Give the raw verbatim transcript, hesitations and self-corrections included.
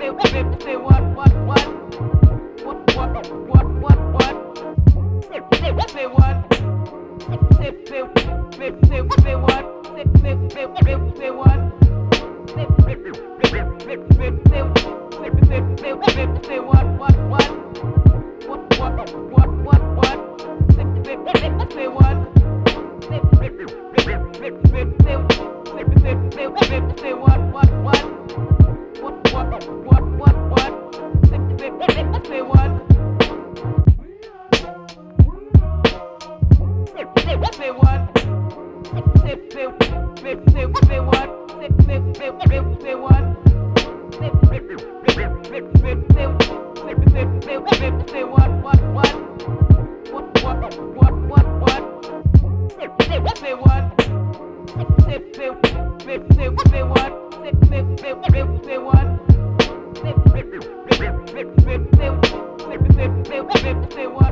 say what, what, what? What, what, what, what, what? Say what? Say, say, say, say, say what? Say, say, say, say, say what? Say, say, say, say, say, say, say what, what, what? What, what, what, what, what? Say, say, say, say what? Say, say, say, say, say, say, say, say, say what, what, what? What, what, what, what, what? Say, say, say, say what? Say, say, say what? Say, say, say, say, say what? Say, say, say, say, say what? Say, say, say, say, say, say, say, say, say, say what, what, what? What, what, what, what, what? Say, say, say what? Say, say, say, say, say what? Say, say, say, say, say what? Say, say, say, say, say, say, say, say, say what?